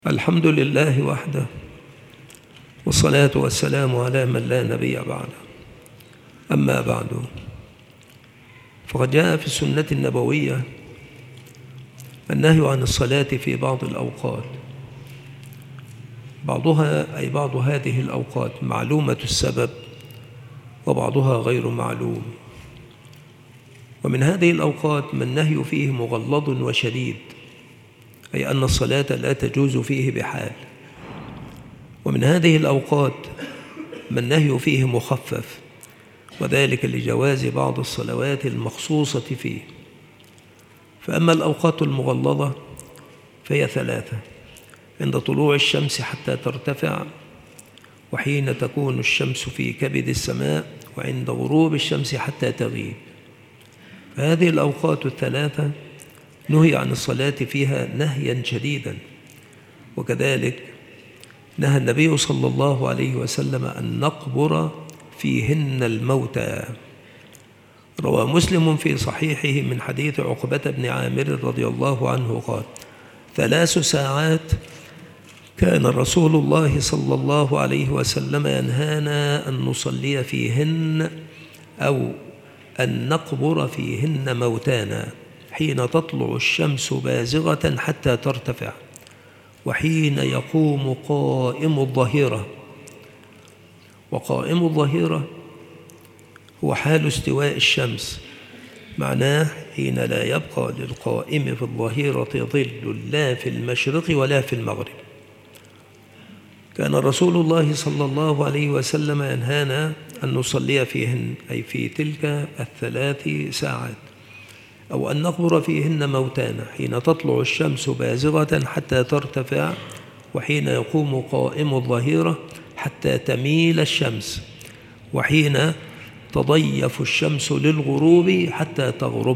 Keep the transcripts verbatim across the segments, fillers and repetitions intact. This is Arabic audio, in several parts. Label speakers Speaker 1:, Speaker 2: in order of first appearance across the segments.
Speaker 1: الحمد لله وحده، والصلاة والسلام على من لا نبي بعده. أما بعد، فقد جاء في السنة النبوية النهي عن الصلاة في بعض الأوقات، بعضها أي بعض هذه الأوقات معلومة السبب، وبعضها غير معلوم. ومن هذه الأوقات ما النهي فيه مغلظ وشديد، أي أن الصلاة لا تجوز فيه بحال. ومن هذه الأوقات ما النهي فيه مخفف، وذلك لجواز بعض الصلوات المخصوصة فيه. فأما الأوقات المغلظة فهي ثلاثة: عند طلوع الشمس حتى ترتفع، وحين تكون الشمس في كبد السماء، وعند غروب الشمس حتى تغيب. فهذه الأوقات الثلاثة نهي عن الصلاة فيها نهيا شديدا. وكذلك نهى النبي صلى الله عليه وسلم أن نقبر فيهن الموتى. روى مسلم في صحيحه من حديث عقبة بن عامر رضي الله عنه قال: ثلاث ساعات كان رسول الله صلى الله عليه وسلم ينهانا أن نصلي فيهن أو أن نقبر فيهن موتانا: حين تطلع الشمس بازغة حتى ترتفع، وحين يقوم قائم الظهيرة. وقائم الظهيرة هو حال استواء الشمس، معناه حين لا يبقى للقائم في الظهيرة ظل لا في المشرق ولا في المغرب. كان رسول الله صلى الله عليه وسلم ينهانا أن نصلي فيهن، أي في تلك الثلاث ساعات، أو أن نقبر فيهن موتانا: حين تطلع الشمس بازغة حتى ترتفع، وحين يقوم قائم الظهيرة حتى تميل الشمس، وحين تضيف الشمس للغروب حتى تغرب.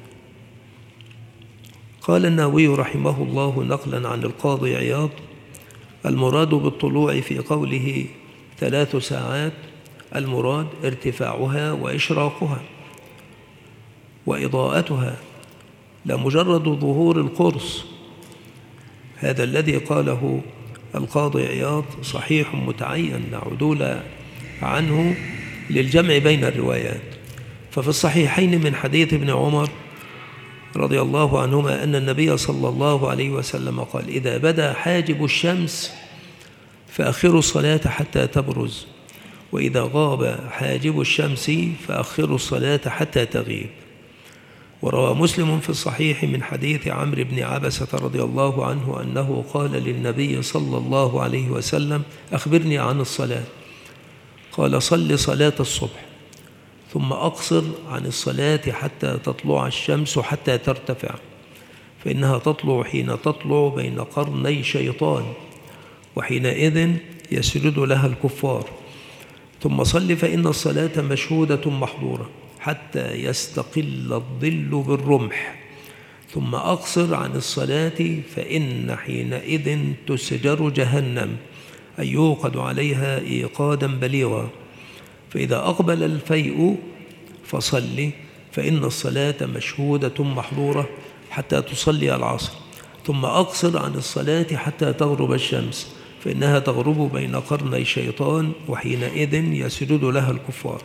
Speaker 1: قال النووي رحمه الله نقلا عن القاضي عياض: المراد بالطلوع في قوله ثلاث ساعات المراد ارتفاعها وإشراقها وإضاءتها، لا مجرد ظهور القرص. هذا الذي قاله القاضي عياض صحيح متعين لا عدول عنه للجمع بين الروايات. ففي الصحيحين من حديث ابن عمر رضي الله عنهما أن النبي صلى الله عليه وسلم قال: إذا بدا حاجب الشمس فأخروا الصلاة حتى تبرز، وإذا غاب حاجب الشمس فأخروا الصلاة حتى تغيب. وروى مسلم في الصحيح من حديث عمرو بن عبسة رضي الله عنه أنه قال للنبي صلى الله عليه وسلم: أخبرني عن الصلاة. قال: صل صلاة الصبح، ثم أقصر عن الصلاة حتى تطلع الشمس حتى ترتفع، فإنها تطلع حين تطلع بين قرني شيطان، وحينئذ يسجد لها الكفار. ثم صل فإن الصلاة مشهودة محظورة حتى يستقل الظل بالرمح. ثم أقصر عن الصلاة فإن حينئذ تسجر جهنم، أي يوقد عليها إيقادا بليغا. فإذا أقبل الفيء فصل، فإن الصلاة مشهودة محظورة حتى تصلي العصر. ثم أقصر عن الصلاة حتى تغرب الشمس، فإنها تغرب بين قرني شيطان، وحينئذ يسجد لها الكفار.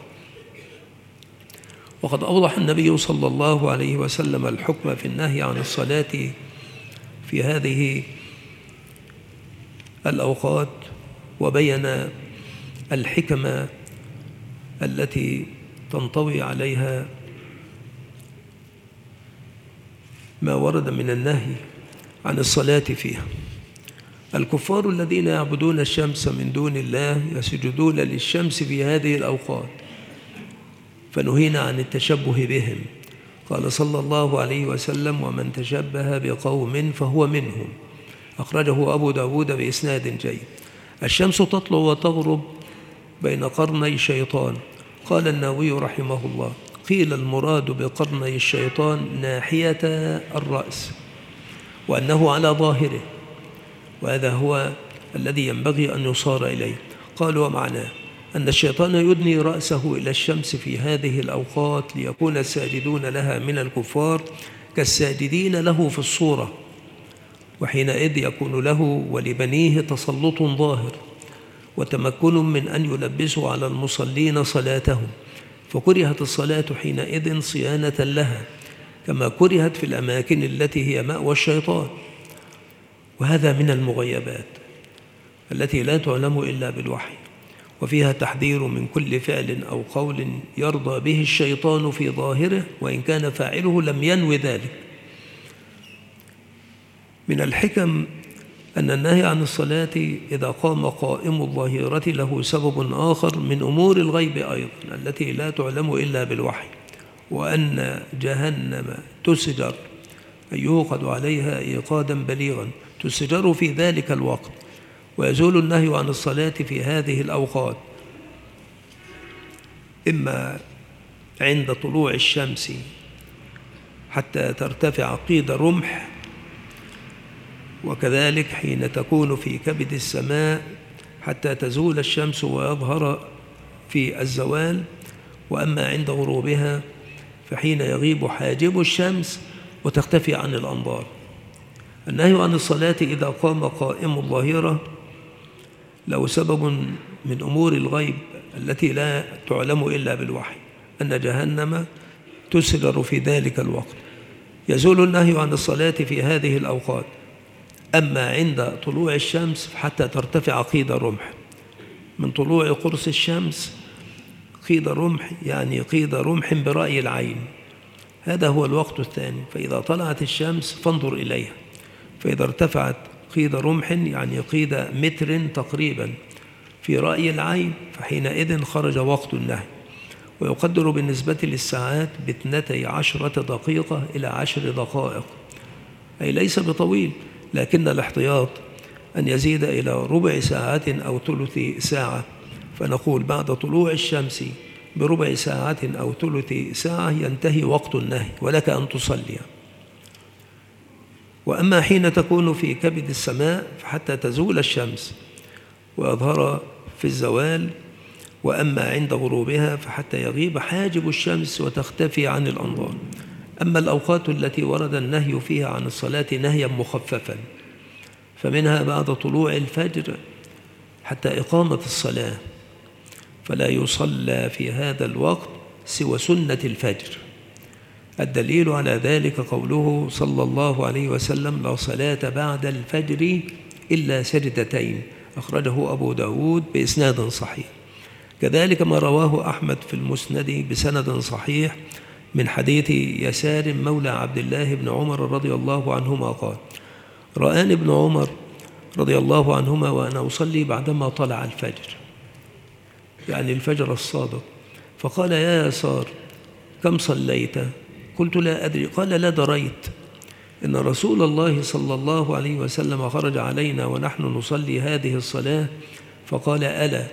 Speaker 1: وقد أوضح النبي صلى الله عليه وسلم الحكم في النهي عن الصلاة في هذه الأوقات، وبين الحكمة التي تنطوي عليها ما ورد من النهي عن الصلاة فيها. الكفار الذين يعبدون الشمس من دون الله يسجدون للشمس في هذه الأوقات، فنهينا عن التشبه بهم. قال صلى الله عليه وسلم: ومن تشبه بقوم فهو منهم. أخرجه أبو داود بإسناد جيد. الشمس تطلع وتغرب بين قرني شيطان. قال النووي رحمه الله: قيل المراد بقرني الشيطان ناحية الرأس، وأنه على ظاهره، وهذا هو الذي ينبغي أن يصار إليه. قال: ومعناه أن الشيطان يدني رأسه إلى الشمس في هذه الأوقات ليكون الساجدون لها من الكفار كالساجدين له في الصورة، وحينئذ يكون له ولبنيه تسلط ظاهر وتمكن من أن يلبسوا على المصلين صلاتهم، فكرهت الصلاة حينئذ صيانة لها كما كرهت في الأماكن التي هي مأوى الشيطان. وهذا من المغيبات التي لا تعلم إلا بالوحي، وفيها تحذير من كل فعل أو قول يرضى به الشيطان في ظاهره وإن كان فاعله لم ينوي ذلك. من الحكم أن النهي عن الصلاة إذا قام قائم الظهيرة له سبب آخر من أمور الغيب أيضا التي لا تعلم إلا بالوحي، وأن جهنم تسجر أي يوقد عليها إيقادا بليغا تسجر في ذلك الوقت، ويزول النهي عن الصلاة في هذه الأوقات إما عند طلوع الشمس حتى ترتفع قيد رمح، وكذلك حين تكون في كبد السماء حتى تزول الشمس ويظهر في الزوال، وأما عند غروبها فحين يغيب حاجب الشمس وتختفي عن الأنظار. النهي عن الصلاة إذا قام قائم الظهيرة له سبب من أمور الغيب التي لا تعلم إلا بالوحي، أن جهنم تسجر في ذلك الوقت، يزول النهي عن الصلاة في هذه الأوقات. أما عند طلوع الشمس حتى ترتفع قيد رمح، من طلوع قرص الشمس قيد رمح يعني قيد رمح برأي العين، هذا هو الوقت الثاني. فإذا طلعت الشمس فانظر إليها، فإذا ارتفعت قيد رمح يعني قيد متر تقريبا في رأي العين فحينئذ خرج وقت النهي، ويقدر بالنسبة للساعات باثنتي عشرة دقيقة إلى عشر دقائق، أي ليس بطويل، لكن الاحتياط أن يزيد إلى ربع ساعة أو ثلث ساعة، فنقول بعد طلوع الشمس بربع ساعة أو ثلث ساعة ينتهي وقت النهي ولك أن تصلي. وأما حين تكون في كبد السماء فحتى تزول الشمس ويظهر في الزوال، وأما عند غروبها فحتى يغيب حاجب الشمس وتختفي عن الأنظار. أما الأوقات التي ورد النهي فيها عن الصلاة نهيا مخففا فمنها بعد طلوع الفجر حتى إقامة الصلاة، فلا يصلى في هذا الوقت سوى سنة الفجر. الدليل على ذلك قوله صلى الله عليه وسلم: لا صلاة بعد الفجر إلا سجدتين، أخرجه أبو داود بإسناد صحيح. كذلك ما رواه أحمد في المسند بسند صحيح من حديث يسار مولى عبد الله بن عمر رضي الله عنهما قال: رآني ابن عمر رضي الله عنهما وأنا أصلي بعدما طلع الفجر، يعني الفجر الصادق، فقال: يا يسار كم صليت؟ قلت: لا أدري. قال: لا دريت إن رسول الله صلى الله عليه وسلم خرج علينا ونحن نصلي هذه الصلاة فقال: ألا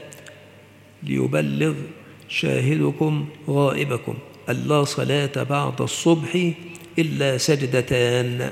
Speaker 1: ليبلغ شاهدكم غائبكم ألا صلاة بعد الصبح إلا سجدتان،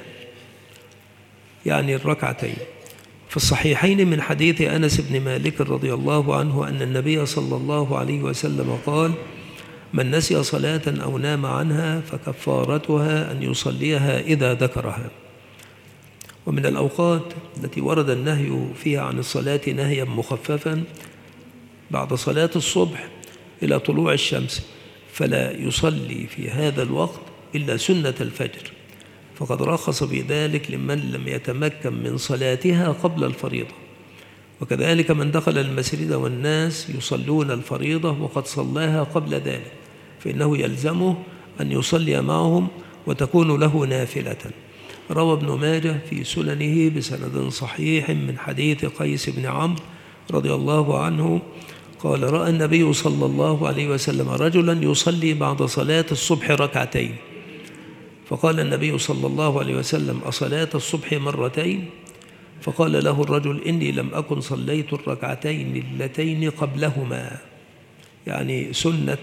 Speaker 1: يعني الركعتين. في الصحيحين من حديث أنس بن مالك رضي الله عنه أن النبي صلى الله عليه وسلم قال: من نسي صلاة أو نام عنها فكفارتها أن يصليها إذا ذكرها. ومن الأوقات التي ورد النهي فيها عن الصلاة نهيا مخففا بعد صلاة الصبح إلى طلوع الشمس، فلا يصلي في هذا الوقت إلا سنة الفجر، فقد رخص بذلك لمن لم يتمكن من صلاتها قبل الفريضة. وكذلك من دخل المسجد والناس يصلون الفريضة وقد صلاها قبل ذلك فإنه يلزمه أن يصلي معهم وتكون له نافلة. روى ابن ماجه في سننه بسند صحيح من حديث قيس بن عمرو رضي الله عنه قال: رأى النبي صلى الله عليه وسلم رجلا يصلي بعد صلاة الصبح ركعتين، فقال النبي صلى الله عليه وسلم: أصلاة الصبح مرتين؟ فقال له الرجل: إني لم أكن صليت الركعتين اللتين قبلهما، يعني سنة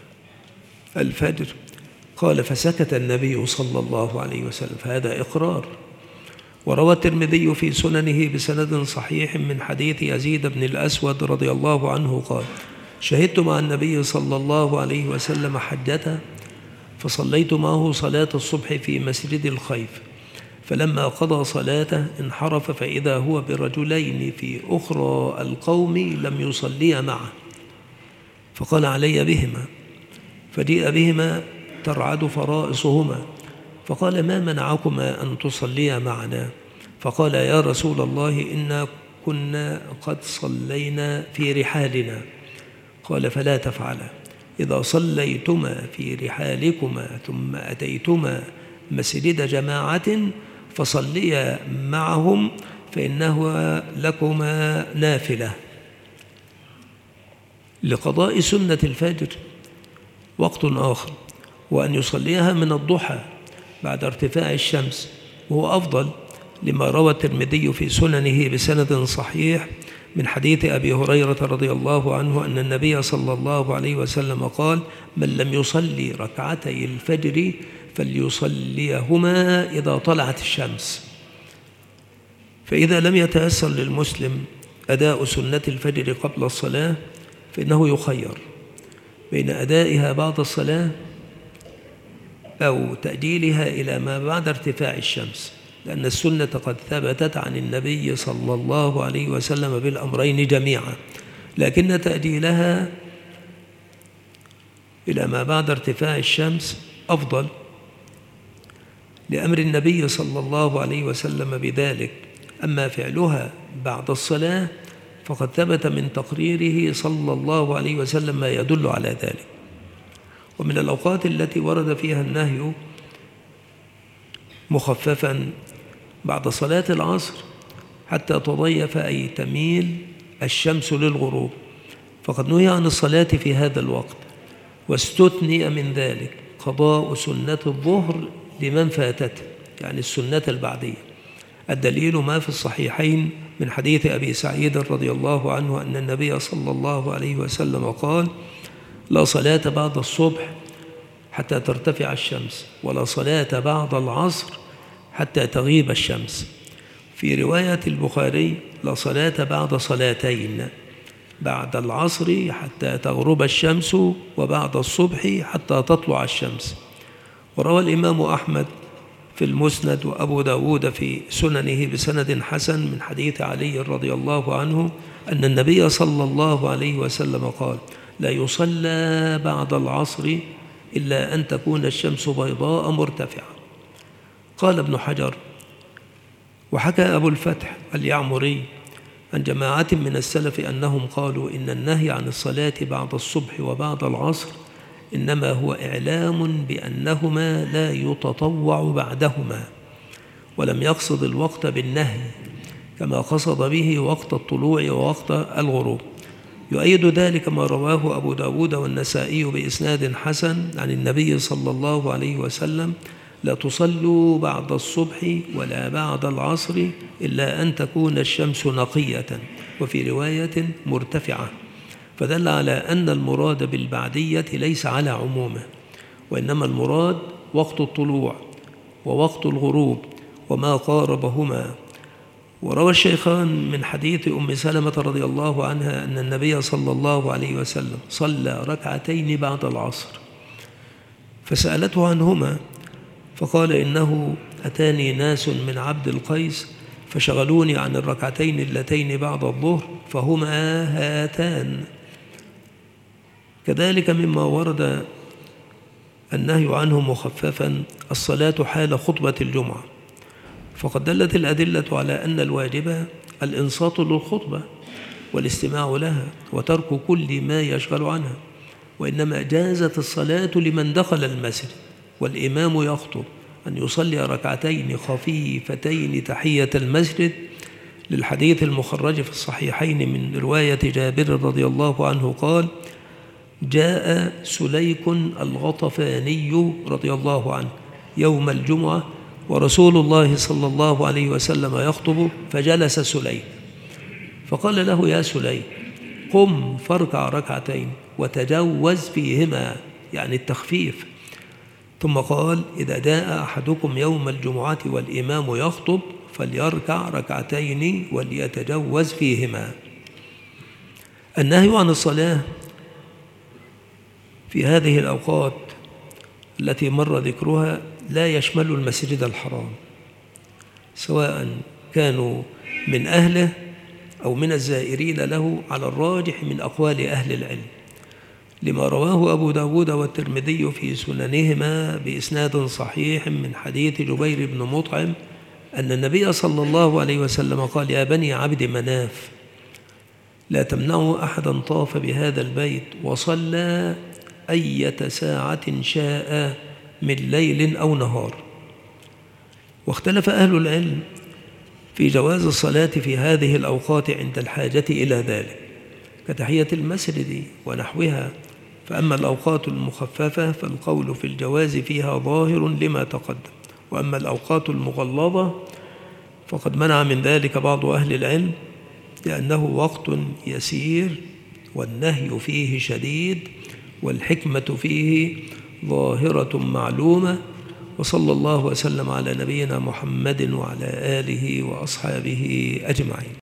Speaker 1: الفجر. قال: فسكت النبي صلى الله عليه وسلم، فهذا إقرار. وروى الترمذي في سننه بسند صحيح من حديث يزيد بن الأسود رضي الله عنه قال: شهدت مع النبي صلى الله عليه وسلم حجته، فصليت معه صلاة الصبح في مسجد الخيف، فلما قضى صلاته انحرف فإذا هو برجلين في أخرى القوم لم يصليا معه، فقال علي بهما، فجيء بهما ترعد فرائصهما، فقال ما منعكما أن تصليا معنا؟ فقال يا رسول الله إنا كنا قد صلينا في رحالنا. قال فلا تفعلا، إذا صليتما في رحالكما ثم أتيتما مسجد جماعة فصليا معهم فإنه لكما نافلة. لقضاء سنة الفجر وقت آخر، وأن يصليها من الضحى بعد ارتفاع الشمس، وهو أفضل لما روى الترمذي في سننه بسند صحيح من حديث أبي هريرة رضي الله عنه أن النبي صلى الله عليه وسلم قال من لم يصلي ركعتي الفجر فليصليهما إذا طلعت الشمس. فإذا لم يتيسر للمسلم أداء سنة الفجر قبل الصلاة فإنه يخير بين أدائها بعد الصلاة أو تأجيلها إلى ما بعد ارتفاع الشمس، لأن السنة قد ثبتت عن النبي صلى الله عليه وسلم بالأمرين جميعا، لكن تأجيلها إلى ما بعد ارتفاع الشمس أفضل لأمر النبي صلى الله عليه وسلم بذلك. أما فعلها بعد الصلاة فقد ثبت من تقريره صلى الله عليه وسلم ما يدل على ذلك. ومن الأوقات التي ورد فيها النهي مخففا بعد صلاة العصر حتى تضيف أي تميل الشمس للغروب، فقد نهي عن الصلاة في هذا الوقت، واستثني من ذلك قضاء سنة الظهر لمن فاتته، يعني السنة البعدية. الدليل ما في الصحيحين من حديث أبي سعيد رضي الله عنه أن النبي صلى الله عليه وسلم قال لا صلاة بعد الصبح حتى ترتفع الشمس، ولا صلاة بعد العصر حتى تغيب الشمس. في رواية البخاري لا صلاة بعد صلاتين، بعد العصر حتى تغرب الشمس وبعد الصبح حتى تطلع الشمس. وروى الإمام أحمد في المسند وأبو داود في سننه بسند حسن من حديث علي رضي الله عنه أن النبي صلى الله عليه وسلم قال لا يصلى بعد العصر إلا أن تكون الشمس بيضاء مرتفعة. قال ابن حجر وحكى أبو الفتح اليعمري عن جماعة من السلف أنهم قالوا إن النهي عن الصلاة بعد الصبح وبعد العصر إنما هو إعلام بأنهما لا يتطوع بعدهما، ولم يقصد الوقت بالنهي كما قصد به وقت الطلوع ووقت الغروب. يؤيد ذلك ما رواه أبو داود والنسائي بإسناد حسن عن النبي صلى الله عليه وسلم لا تصلوا بعد الصبح ولا بعد العصر إلا أن تكون الشمس نقية، وفي رواية مرتفعة، فدل على أن المراد بالبعدية ليس على عمومه، وإنما المراد وقت الطلوع ووقت الغروب وما قاربهما. وروى الشيخان من حديث أم سلمة رضي الله عنها أن النبي صلى الله عليه وسلم صلى ركعتين بعد العصر، فسألته عنهما فقال إنه أتاني ناس من عبد القيس فشغلوني عن الركعتين اللتين بعد الظهر فهما هاتان. كذلك مما ورد النهي عنه مخففا الصلاة حال خطبة الجمعة، فقد دلت الأدلة على أن الواجب الإنصات للخطبة والاستماع لها وترك كل ما يشغل عنها، وإنما جازت الصلاة لمن دخل المسجد والإمام يخطب أن يصلي ركعتين خفيفتين تحية المسجد، للحديث المخرج في الصحيحين من رواية جابر رضي الله عنه قال جاء سليك الغطفاني رضي الله عنه يوم الجمعة ورسول الله صلى الله عليه وسلم يخطب، فجلس سليك فقال له يا سليك قم فاركع ركعتين وتجوز فيهما، يعني التخفيف. ثم قال إذا جاء أحدكم يوم الجمعة والإمام يخطب فليركع ركعتين وليتجوز فيهما. النهي عن الصلاة في هذه الأوقات التي مر ذكرها لا يشمل المسجد الحرام، سواء كانوا من أهله أو من الزائرين له، على الراجح من أقوال أهل العلم، لما رواه أبو داود والترمذي في سننهما بإسناد صحيح من حديث جبير بن مطعم أن النبي صلى الله عليه وسلم قال: يا بني عبد مناف، لا تمنعوا أحدا طاف بهذا البيت وصلى أية ساعة شاء من ليل أو نهار. واختلف أهل العلم في جواز الصلاة في هذه الأوقات عند الحاجة إلى ذلك، كتحية المسجد ونحوها. فأما الأوقات المخففة فالقول في الجواز فيها ظاهر لما تقدم، وأما الأوقات المغلظة فقد منع من ذلك بعض أهل العلم، لأنه وقت يسير والنهي فيه شديد والحكمة فيه ظاهرة معلومة. وصلى الله وسلم على نبينا محمد وعلى آله وأصحابه أجمعين.